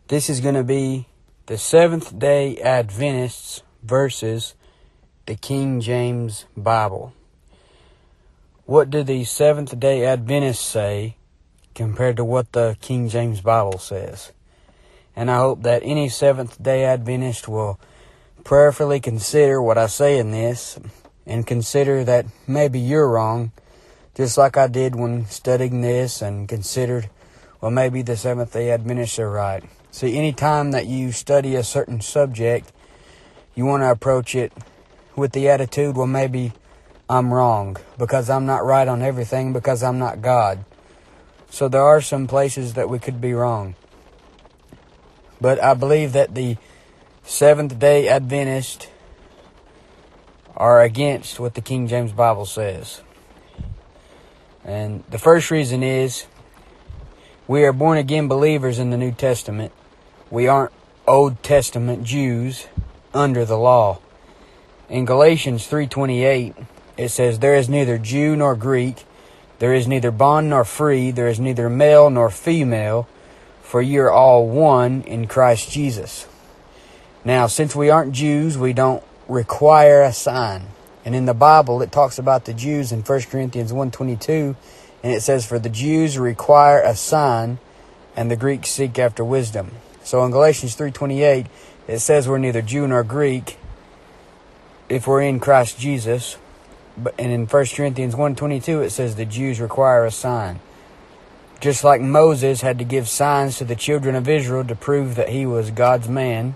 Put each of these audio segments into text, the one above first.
This is going to be the Seventh-day Adventists versus the King James Bible. What do the Seventh-day Adventists say compared to what the King James Bible says? And I hope that any Seventh-day Adventist will prayerfully consider what I say in this and consider that maybe you're wrong, just like I did when studying this and considered, well, maybe the Seventh-day Adventists are right. See, any time that you study a certain subject, you want to approach it with the attitude, well, maybe I'm wrong because I'm not right on everything because I'm not God. So there are some places that we could be wrong. But I believe that the Seventh-day Adventists are against what the King James Bible says. And the first reason is we are born-again believers in the New Testament. We aren't Old Testament Jews under the law. In Galatians 3:28, it says, "There is neither Jew nor Greek, there is neither bond nor free, there is neither male nor female, for ye are all one in Christ Jesus." Now, since we aren't Jews, we don't require a sign. And in the Bible, it talks about the Jews in 1 Corinthians 1:22, and it says, "For the Jews require a sign, and the Greeks seek after wisdom." So in Galatians 3:28, it says we're neither Jew nor Greek if we're in Christ Jesus. And in 1 Corinthians 1:22, it says the Jews require a sign. Just like Moses had to give signs to the children of Israel to prove that he was God's man,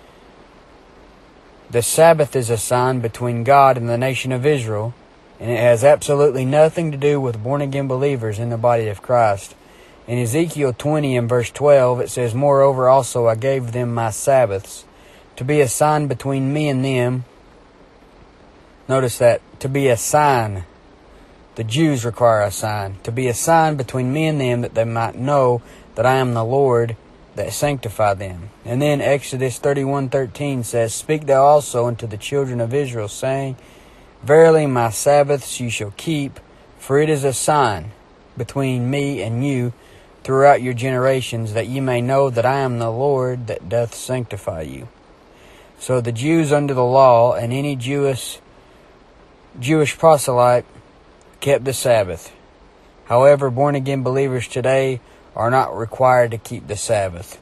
the Sabbath is a sign between God and the nation of Israel, and it has absolutely nothing to do with born-again believers in the body of Christ. In Ezekiel 20 and verse 12, it says, "Moreover also I gave them my Sabbaths, to be a sign between me and them." Notice that, to be a sign. The Jews require a sign. To be a sign between me and them, that they might know that I am the Lord that sanctify them. And then Exodus 31:13 says, "Speak thou also unto the children of Israel, saying, Verily my Sabbaths you shall keep, for it is a sign between me and you throughout your generations, that ye may know that I am the Lord that doth sanctify you." So the Jews under the law and any Jewish proselyte kept the Sabbath. However, born-again believers today are not required to keep the Sabbath.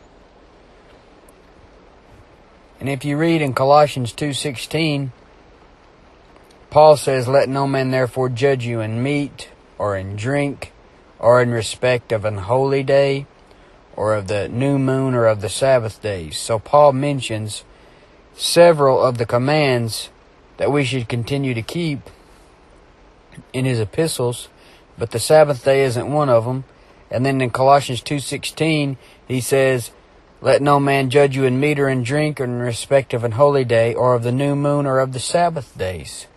And if you read in Colossians 2:16, Paul says, "Let no man therefore judge you in meat, or in drink, or in respect of an holy day, or of the new moon, or of the Sabbath days." So Paul mentions several of the commands that we should continue to keep in his epistles, but the Sabbath day isn't one of them. And then in Colossians 2:16, he says, "Let no man judge you in meat or in drink, or in respect of an holy day, or of the new moon, or of the Sabbath days."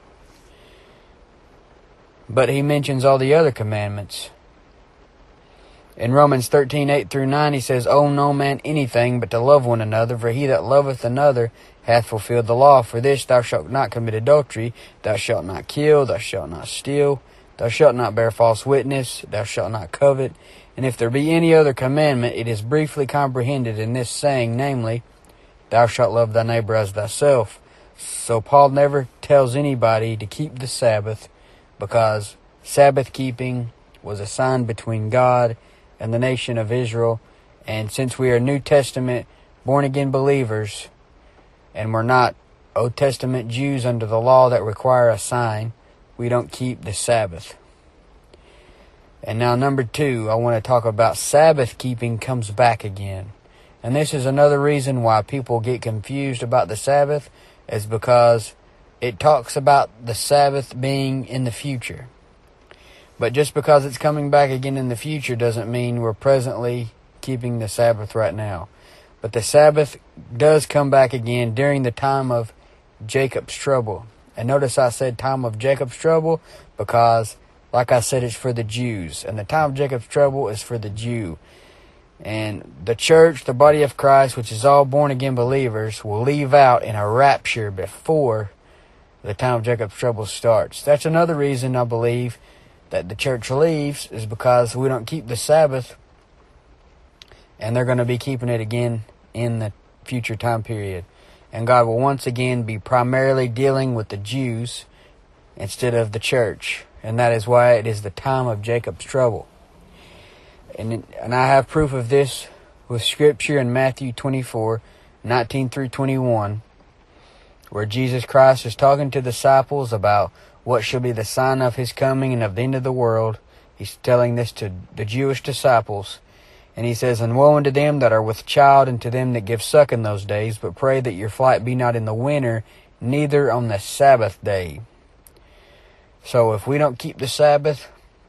But he mentions all the other commandments. In Romans 13:8-9, he says, "Owe no man anything but to love one another, for he that loveth another hath fulfilled the law. For this, thou shalt not commit adultery, thou shalt not kill, thou shalt not steal, thou shalt not bear false witness, thou shalt not covet. And if there be any other commandment, it is briefly comprehended in this saying, namely, thou shalt love thy neighbor as thyself." So Paul never tells anybody to keep the Sabbath, because Sabbath keeping was a sign between God and the nation of Israel. And since we are New Testament born-again believers, and we're not Old Testament Jews under the law that require a sign, we don't keep the Sabbath. And now number 2, I want to talk about Sabbath keeping comes back again. And this is another reason why people get confused about the Sabbath, is because it talks about the Sabbath being in the future. But just because it's coming back again in the future doesn't mean we're presently keeping the Sabbath right now. But the Sabbath does come back again during the time of Jacob's trouble. And notice I said time of Jacob's trouble because, like I said, it's for the Jews. And the time of Jacob's trouble is for the Jew. And the church, the body of Christ, which is all born-again believers, will leave out in a rapture before the time of Jacob's trouble starts. That's another reason I believe that the church leaves, is because we don't keep the Sabbath, and they're going to be keeping it again in the future time period. And God will once again be primarily dealing with the Jews instead of the church. And that is why it is the time of Jacob's trouble. And I have proof of this with Scripture in Matthew 24:19 through 21, where Jesus Christ is talking to the disciples about what shall be the sign of His coming and of the end of the world. He's telling this to the Jewish disciples. And He says, "And woe unto them that are with child, and to them that give suck in those days. But pray that your flight be not in the winter, neither on the Sabbath day." So if we don't keep the Sabbath,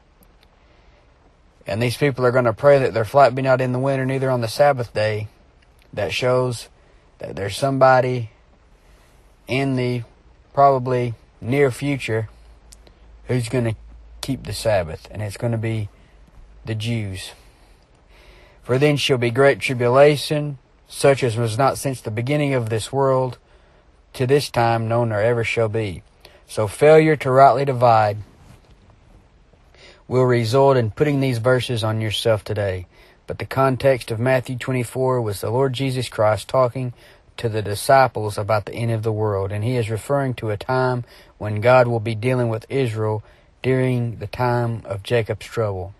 and these people are going to pray that their flight be not in the winter, neither on the Sabbath day, that shows that there's somebody in the probably near future who's going to keep the Sabbath, and it's going to be the Jews. "For then shall be great tribulation, such as was not since the beginning of this world to this time known nor ever shall be." So failure to rightly divide will result in putting these verses on yourself today. But the context of Matthew 24 was the Lord Jesus Christ talking to the disciples about the end of the world. And He is referring to a time when God will be dealing with Israel during the time of Jacob's trouble.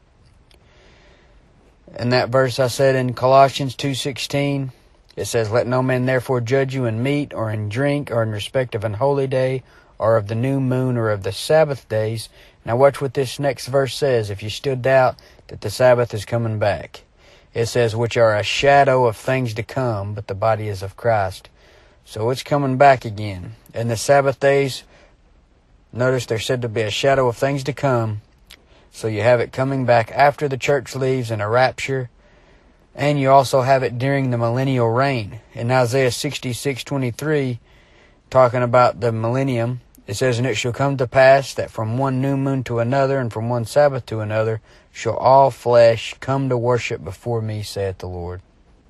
In that verse I said in Colossians 2:16, it says, "Let no man therefore judge you in meat or in drink or in respect of an holy day or of the new moon or of the Sabbath days." Now watch what this next verse says if you still doubt that the Sabbath is coming back. It says, "Which are a shadow of things to come, but the body is of Christ." So it's coming back again. And the Sabbath days, notice they're said to be a shadow of things to come. So you have it coming back after the church leaves in a rapture. And you also have it during the millennial reign. In Isaiah 66:23, talking about the millennium, it says, "And it shall come to pass that from one new moon to another, and from one Sabbath to another, shall all flesh come to worship before me, saith the Lord."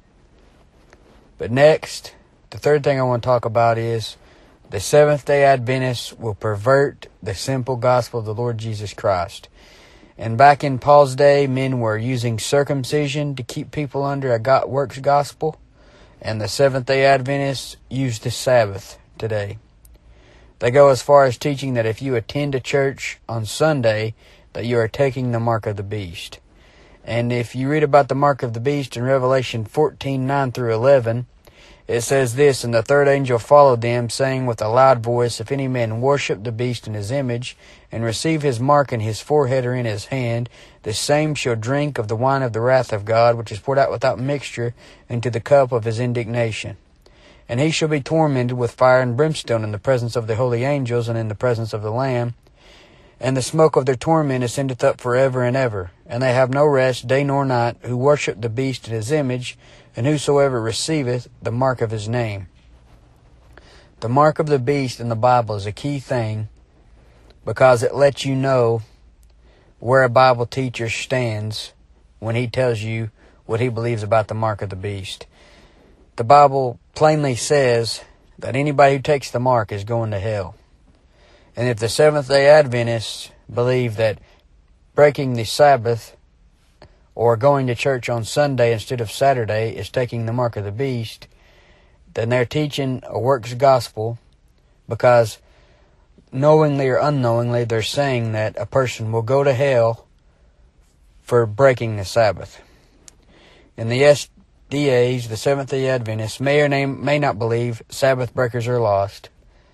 But next, the third thing I want to talk about is the Seventh-day Adventists will pervert the simple gospel of the Lord Jesus Christ. And back in Paul's day, men were using circumcision to keep people under a works gospel. And the Seventh-day Adventists use the Sabbath today. They go as far as teaching that if you attend a church on Sunday, that you are taking the mark of the beast. And if you read about the mark of the beast in Revelation 14:9 through 11, it says this, "And the third angel followed them, saying with a loud voice, If any man worship the beast in his image, and receive his mark in his forehead or in his hand, the same shall drink of the wine of the wrath of God, which is poured out without mixture into the cup of his indignation. And he shall be tormented with fire and brimstone in the presence of the holy angels and in the presence of the Lamb. And the smoke of their torment ascendeth up forever and ever. And they have no rest day nor night, who worship the beast in his image, and whosoever receiveth the mark of his name." The mark of the beast in the Bible is a key thing because it lets you know where a Bible teacher stands when he tells you what he believes about the mark of the beast. The Bible plainly says that anybody who takes the mark is going to hell. And if the Seventh-day Adventists believe that breaking the Sabbath or going to church on Sunday instead of Saturday is taking the mark of the beast, then they're teaching a works gospel, because knowingly or unknowingly they're saying that a person will go to hell for breaking the Sabbath. And the SDAs, the Seventh-day Adventists, may or may not believe Sabbath breakers are lost,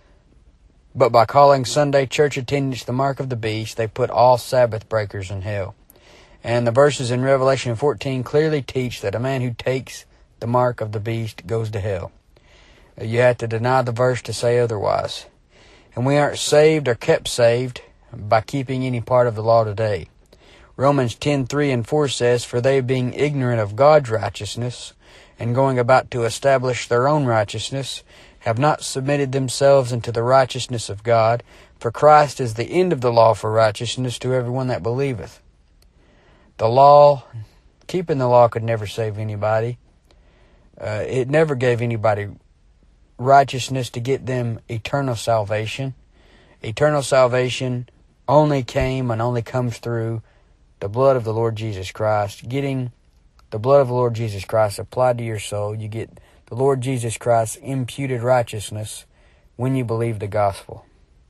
but by calling Sunday church attendance the mark of the beast, they put all Sabbath breakers in hell. And the verses in Revelation 14 clearly teach that a man who takes the mark of the beast goes to hell. You have to deny the verse to say otherwise. And we aren't saved or kept saved by keeping any part of the law today. Romans 10:3 and 4 says, "For they being ignorant of God's righteousness, and going about to establish their own righteousness, have not submitted themselves unto the righteousness of God. For Christ is the end of the law for righteousness to everyone that believeth." The law, keeping the law could never save anybody. It never gave anybody righteousness to get them eternal salvation. Eternal salvation only came and only comes through the blood of the Lord Jesus Christ, getting the blood of the Lord Jesus Christ applied to your soul. You get the Lord Jesus Christ's imputed righteousness when you believe the gospel.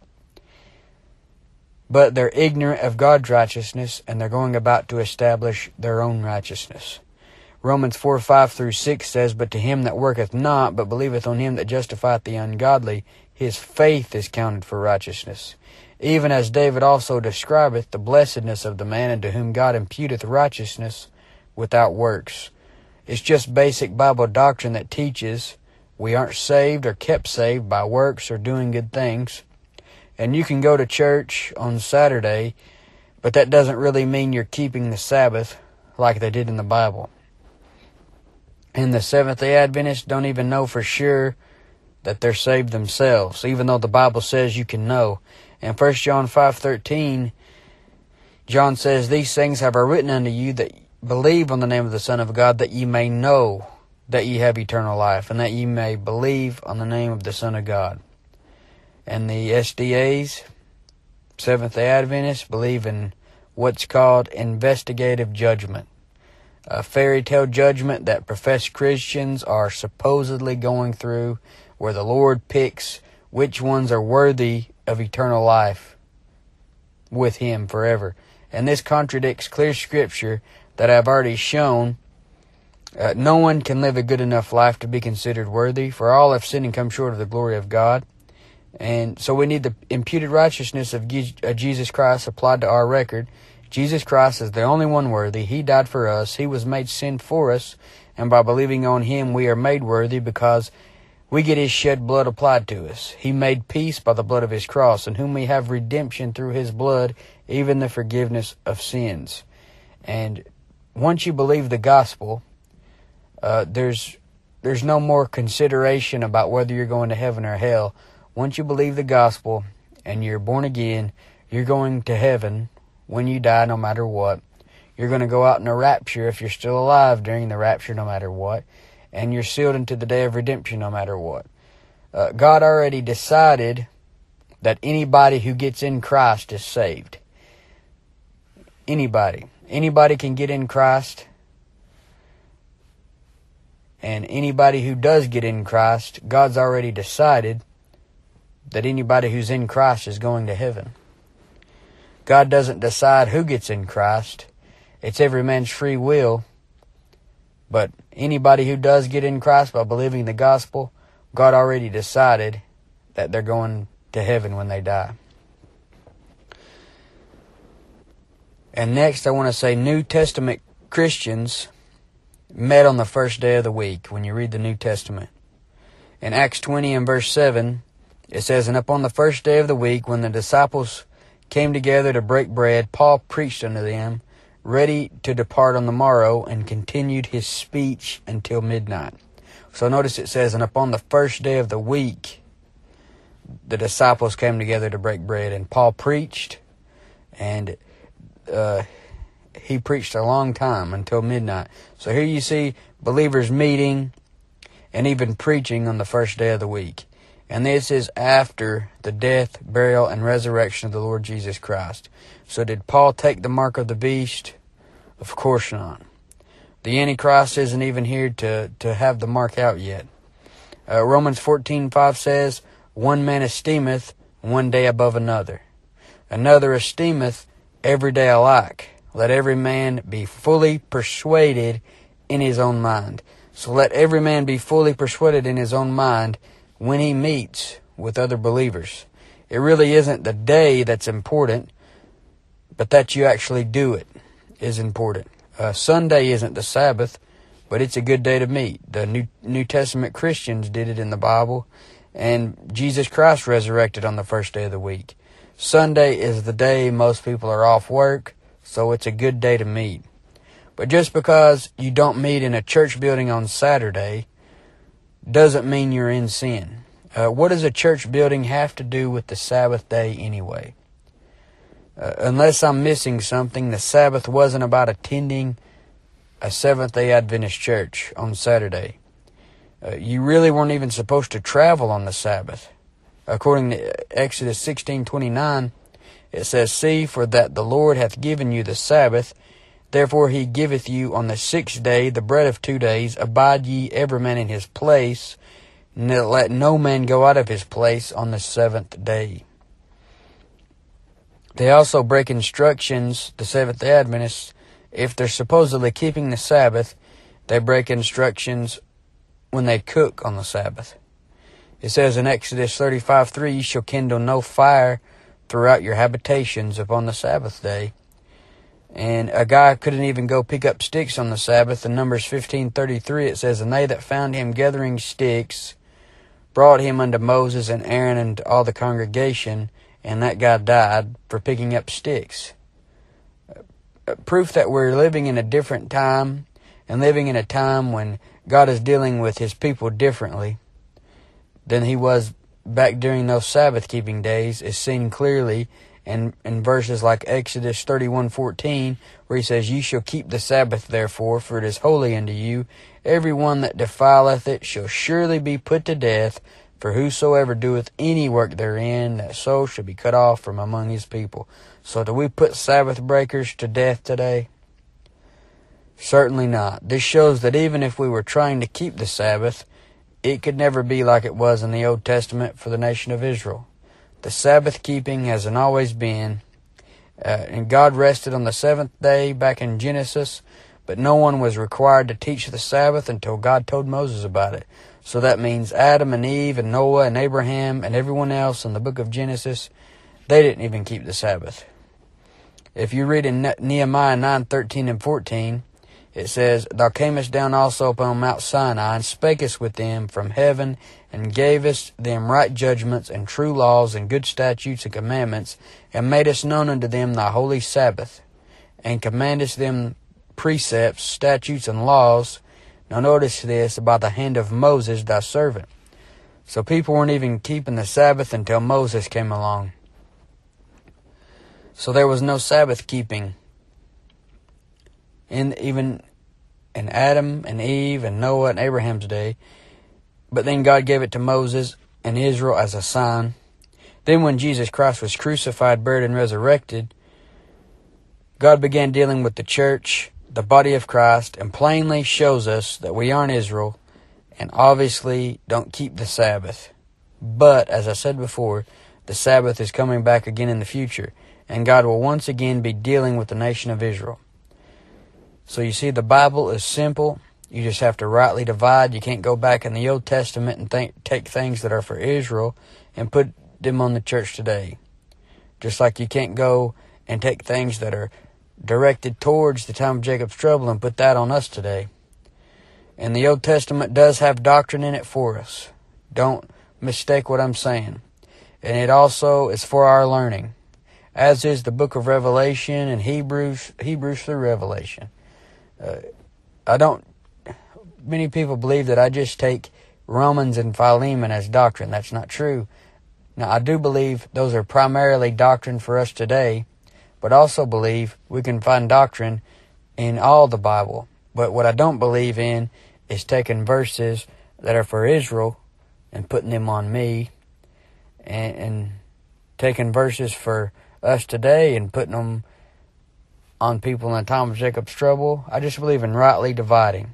But they're ignorant of God's righteousness, and they're going about to establish their own righteousness. Romans 4:5-6 says, But to him that worketh not, but believeth on him that justifieth the ungodly, his faith is counted for righteousness. Even as David also describeth the blessedness of the man unto whom God imputeth righteousness without works. It's just basic Bible doctrine that teaches we aren't saved or kept saved by works or doing good things. And you can go to church on Saturday, but that doesn't really mean you're keeping the Sabbath like they did in the Bible. And the Seventh-day Adventists don't even know for sure that they're saved themselves, even though the Bible says you can know. In 1 John 5:13, John says, These things have I written unto you that believe on the name of the Son of God, that ye may know that ye have eternal life, and that ye may believe on the name of the Son of God. And the SDAs, Seventh-day Adventists, believe in what's called investigative judgment. A fairy tale judgment that professed Christians are supposedly going through, where the Lord picks which ones are worthy of eternal life with Him forever. And this contradicts clear scripture that I've already shown. No one can live a good enough life to be considered worthy, for all have sinned and come short of the glory of God. And so we need the imputed righteousness of Jesus Christ applied to our record. Jesus Christ is the only one worthy. He died for us. He was made sin for us. And by believing on Him, we are made worthy because we get His shed blood applied to us. He made peace by the blood of His cross, in whom we have redemption through His blood, even the forgiveness of sins. And once you believe the gospel, there's no more consideration about whether you're going to heaven or hell. Once you believe the gospel and you're born again, you're going to heaven when you die, no matter what. You're going to go out in a rapture if you're still alive during the rapture, no matter what. And you're sealed into the day of redemption, no matter what. God already decided that anybody who gets in Christ is saved. Anybody. Anybody can get in Christ. And anybody who does get in Christ, God's already decided that anybody who's in Christ is going to heaven. God doesn't decide who gets in Christ. It's every man's free will. But anybody who does get in Christ by believing the gospel, God already decided that they're going to heaven when they die. And next I want to say New Testament Christians met on the first day of the week when you read the New Testament. In Acts 20 and verse 7, it says, And upon the first day of the week, when the disciples came together to break bread, Paul preached unto them, ready to depart on the morrow, and continued his speech until midnight. So notice it says, And upon the first day of the week, the disciples came together to break bread, and Paul preached, and he preached a long time, until midnight. So here you see believers meeting and even preaching on the first day of the week. And this is after the death, burial, and resurrection of the Lord Jesus Christ. So did Paul take the mark of the beast? Of course not. The Antichrist isn't even here to have the mark out yet. Romans 14:5 says, One man esteemeth one day above another. Another esteemeth every day alike. Let every man be fully persuaded in his own mind. So let every man be fully persuaded in his own mind when he meets with other believers. It really isn't the day that's important, but that you actually do it is important. Sunday isn't the Sabbath, but it's a good day to meet. The New Testament Christians did it in the Bible, and Jesus Christ resurrected on the first day of the week. Sunday is the day most people are off work, so it's a good day to meet. But just because you don't meet in a church building on Saturday doesn't mean you're in sin. What does a church building have to do with the Sabbath day anyway? Unless I'm missing something, the Sabbath wasn't about attending a Seventh-day Adventist church on Saturday. You really weren't even supposed to travel on the Sabbath. According to Exodus 16:29, it says, See, for that the Lord hath given you the Sabbath, Therefore he giveth you on the 6th day the bread of 2 days. Abide ye every man in his place, and let no man go out of his place on the 7th day. They also break instructions, the Seventh-day Adventists, if they're supposedly keeping the Sabbath, they break instructions when they cook on the Sabbath. It says in Exodus 35:3, "You shall kindle no fire throughout your habitations upon the Sabbath day." And a guy couldn't even go pick up sticks on the Sabbath. In Numbers 15:33, it says, "And they that found him gathering sticks brought him unto Moses and Aaron and all the congregation, and that guy died for picking up sticks." Proof that we're living in a different time, and living in a time when God is dealing with his people differently than he was back during those Sabbath-keeping days, is seen clearly in verses like Exodus 31:14, where he says, "Ye shall keep the Sabbath therefore, for it is holy unto you. Every one that defileth it shall surely be put to death, for whosoever doeth any work therein, that soul shall be cut off from among his people." So do we put Sabbath breakers to death today? Certainly not. This shows that even if we were trying to keep the Sabbath, it could never be like it was in the Old Testament for the nation of Israel. The Sabbath keeping hasn't always been, and God rested on the 7th day back in Genesis, but no one was required to teach the Sabbath until God told Moses about it. So that means Adam and Eve and Noah and Abraham and everyone else in the book of Genesis, they didn't even keep the Sabbath. If you read in Nehemiah 9:13 and 14, it says, "Thou camest down also upon Mount Sinai, and spakest with them from heaven, and gavest them right judgments, and true laws, and good statutes and commandments, and madest known unto them thy holy Sabbath, and commandest them precepts, statutes, and laws." Now notice this, "by the hand of Moses thy servant." So people weren't even keeping the Sabbath until Moses came along. So there was no Sabbath keeping even in Adam and Eve and Noah and Abraham's day. But then God gave it to Moses and Israel as a sign. Then when Jesus Christ was crucified, buried, and resurrected, God began dealing with the church, the body of Christ, and plainly shows us that we aren't Israel and obviously don't keep the Sabbath. But, as I said before, the Sabbath is coming back again in the future, and God will once again be dealing with the nation of Israel. So you see, the Bible is simple. You just have to rightly divide. You can't go back in the Old Testament and take things that are for Israel and put them on the church today. Just like you can't go and take things that are directed towards the time of Jacob's trouble and put that on us today. And the Old Testament does have doctrine in it for us. Don't mistake what I'm saying. And it also is for our learning, as is the book of Revelation and Hebrews through Revelation. Many people believe that I just take Romans and Philemon as doctrine. That's not true. Now, I do believe those are primarily doctrine for us today, but also believe we can find doctrine in all the Bible. But what I don't believe in is taking verses that are for Israel and putting them on me, and taking verses for us today and putting them on people in the time of Jacob's trouble. I just believe in rightly dividing.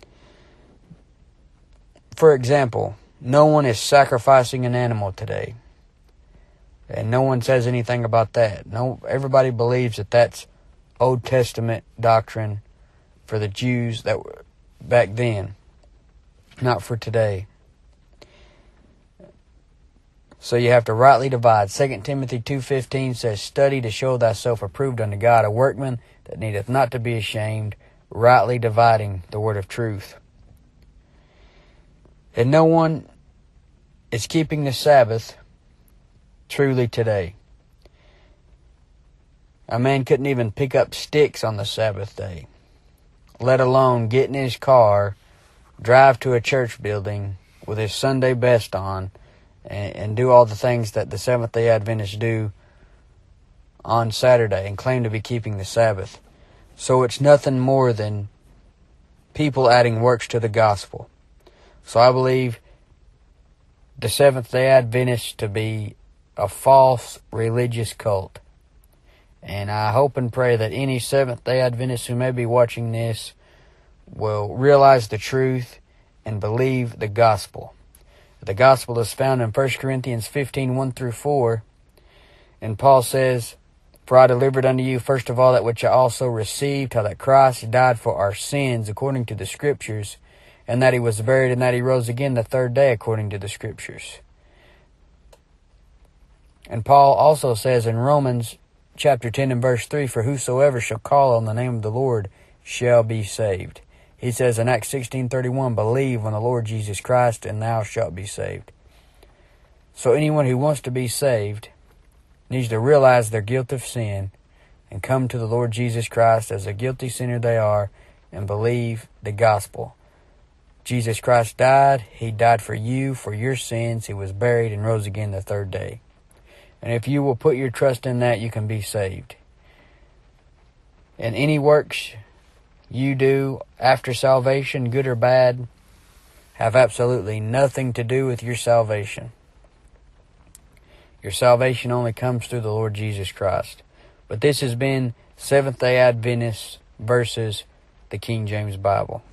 For example, no one is sacrificing an animal today, and no one says anything about that. Everybody believes that that's Old Testament doctrine for the Jews that were back then, not for today. So you have to rightly divide. 2 Timothy 2:15 says, "Study to show thyself approved unto God, a workman that needeth not to be ashamed, rightly dividing the word of truth." And no one is keeping the Sabbath truly today. A man couldn't even pick up sticks on the Sabbath day, let alone get in his car, drive to a church building with his Sunday best on, and do all the things that the Seventh-day Adventists do on Saturday and claim to be keeping the Sabbath. So it's nothing more than people adding works to the gospel. So I believe the Seventh-day Adventists to be a false religious cult. And I hope and pray that any Seventh-day Adventists who may be watching this will realize the truth and believe the gospel. The gospel is found in 1 Corinthians 15, 1 through 4. And Paul says, "For I delivered unto you first of all that which I also received, how that Christ died for our sins according to the Scriptures, and that he was buried, and that he rose again the third day according to the Scriptures." And Paul also says in Romans chapter 10 and verse 3, "For whosoever shall call on the name of the Lord shall be saved." He says in Acts 16:31, "Believe on the Lord Jesus Christ, and thou shalt be saved." So anyone who wants to be saved needs to realize their guilt of sin and come to the Lord Jesus Christ as a guilty sinner they are and believe the gospel. Jesus Christ died. He died for you, for your sins. He was buried and rose again the third day. And if you will put your trust in that, you can be saved. And any works you do after salvation, good or bad, have absolutely nothing to do with your salvation. Your salvation only comes through the Lord Jesus Christ. But this has been Seventh-day Adventists versus the King James Bible.